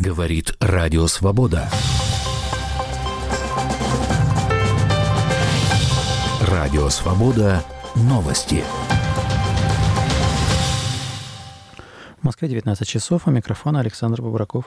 Говорит Радио Свобода. Радио Свобода. Новости. В Москве 19 часов, у микрофона Александр Бобраков.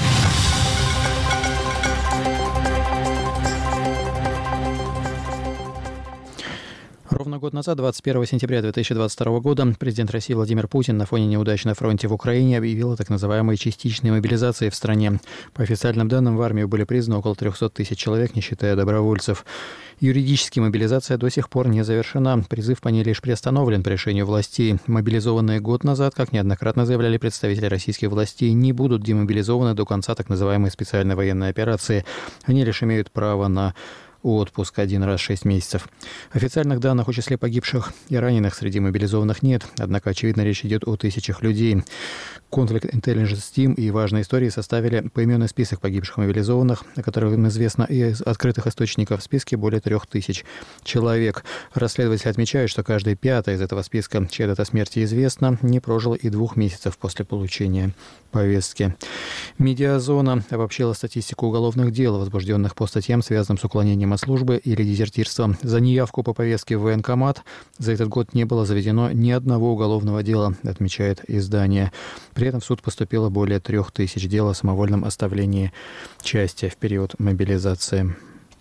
Ровно год назад, 21 сентября 2022 года, президент России Владимир Путин на фоне неудач на фронте в Украине объявил о так называемой частичной мобилизации в стране. По официальным данным, в армию были призваны около 300 тысяч человек, не считая добровольцев. Юридически мобилизация до сих пор не завершена. Призыв по ней лишь приостановлен по решению властей. Мобилизованные год назад, как неоднократно заявляли представители российских властей, не будут демобилизованы до конца так называемой специальной военной операции. Они лишь имеют право на отпуск один раз в 6 месяцев. Официальных данных о числе погибших и раненых среди мобилизованных нет, однако, очевидно, речь идет о тысячах людей. Conflict Intelligence Team и важные истории составили поименный список погибших мобилизованных, о которых им известно из открытых источников. В списке более 3000 человек. Расследователи отмечают, что каждый пятый из этого списка, чья дата смерти известна, не прожил и 2 месяцев после получения повестки. Медиазона обобщила статистику уголовных дел, возбужденных по статьям, связанным с уклонением от службы или дезертирством. За неявку по повестке в военкомат за этот год не было заведено ни одного уголовного дела, отмечает издание. При этом в суд поступило более 3000 дел о самовольном оставлении части в период мобилизации.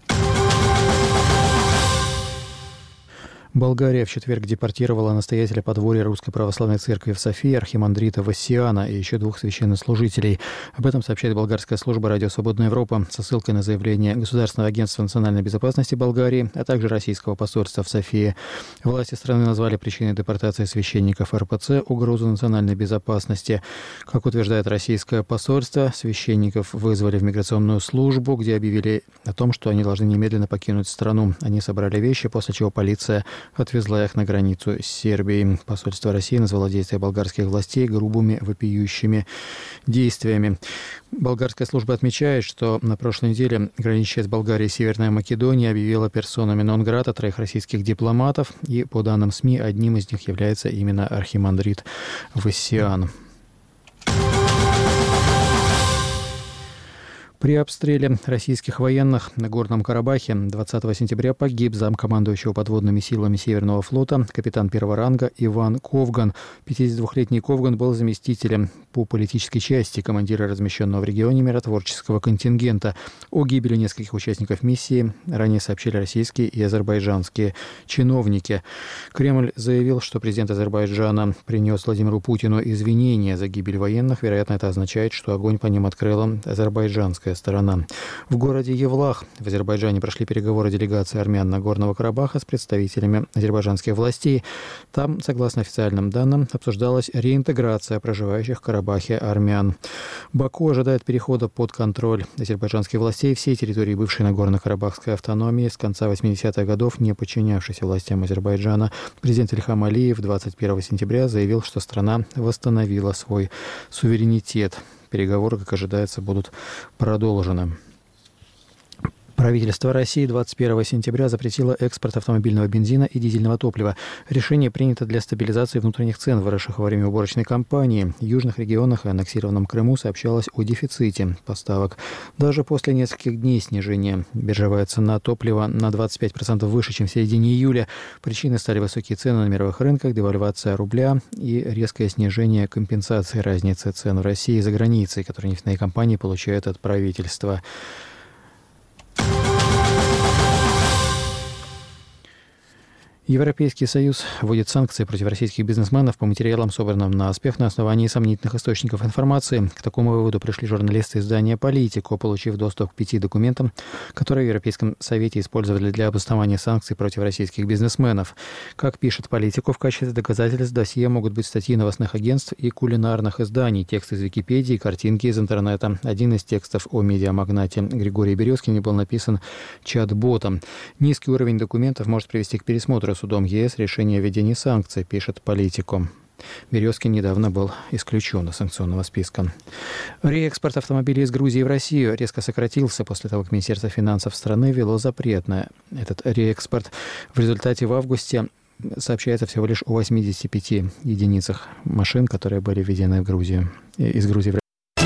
Болгария в четверг депортировала настоятеля подворья Русской Православной Церкви в Софии архимандрита Вассиана и еще 2 священнослужителей. Об этом сообщает болгарская служба «Радио Свободная Европа» со ссылкой на заявление Государственного агентства национальной безопасности Болгарии, а также российского посольства в Софии. Власти страны назвали причиной депортации священников РПЦ угрозу национальной безопасности. Как утверждает российское посольство, священников вызвали в миграционную службу, где объявили о том, что они должны немедленно покинуть страну. Они собрали вещи, после чего полиция отвезла их на границу с Сербией. Посольство России назвало действия болгарских властей грубыми, вопиющими действиями. Болгарская служба отмечает, что на прошлой неделе граничащая с Болгарией Северная Македония объявила персонами нон-грата 3 российских дипломатов, и, по данным СМИ, одним из них является именно архимандрит Вассиан. При обстреле российских военных на Горном Карабахе 20 сентября погиб замкомандующего подводными силами Северного флота капитан первого ранга Иван Ковган. 52-летний Ковган был заместителем по политической части командира размещенного в регионе миротворческого контингента. О гибели нескольких участников миссии ранее сообщили российские и азербайджанские чиновники. Кремль заявил, что президент Азербайджана принес Владимиру Путину извинения за гибель военных. Вероятно, это означает, что огонь по ним открыла азербайджанская сторона. В городе Евлах в Азербайджане прошли переговоры делегации армян Нагорного Карабаха с представителями азербайджанских властей. Там, согласно официальным данным, обсуждалась реинтеграция проживающих в Карабахе армян. Баку ожидает перехода под контроль азербайджанских властей всей территории бывшей Нагорно-Карабахской автономии с конца 80-х годов, не подчинявшейся властям Азербайджана. Президент Ильхам Алиев 21 сентября заявил, что страна восстановила свой суверенитет. Переговоры, как ожидается, будут продолжены. Правительство России 21 сентября запретило экспорт автомобильного бензина и дизельного топлива. Решение принято для стабилизации внутренних цен, выросших во время уборочной кампании. В южных регионах и аннексированном Крыму сообщалось о дефиците поставок. Даже после нескольких дней снижения биржевая цена топлива на 25% выше, чем в середине июля. Причиной стали высокие цены на мировых рынках, девальвация рубля и резкое снижение компенсации разницы цен в России и за границей, которые нефтяные компании получают от правительства. Европейский Союз вводит санкции против российских бизнесменов по материалам, собранным на оспех на основании сомнительных источников информации. К такому выводу пришли журналисты издания «Политико», получив доступ к 5 документам, которые в Европейском Совете использовали для обоснования санкций против российских бизнесменов. Как пишет «Политико», в качестве доказательств досье могут быть статьи новостных агентств и кулинарных изданий, тексты из Википедии, картинки из интернета. Один из текстов о медиамагнате Григории Березкине был написан чат-ботом. Низкий уровень документов может привести к пересмотру судом ЕС решение о введении санкций, пишет «Политико». Березкин недавно был исключен из санкционного списка. Реэкспорт автомобилей из Грузии в Россию резко сократился после того, как Министерство финансов страны ввело запрет на этот реэкспорт. В результате в августе сообщается всего лишь о 85 единицах машин, которые были введены в Грузию, из Грузии в Россию.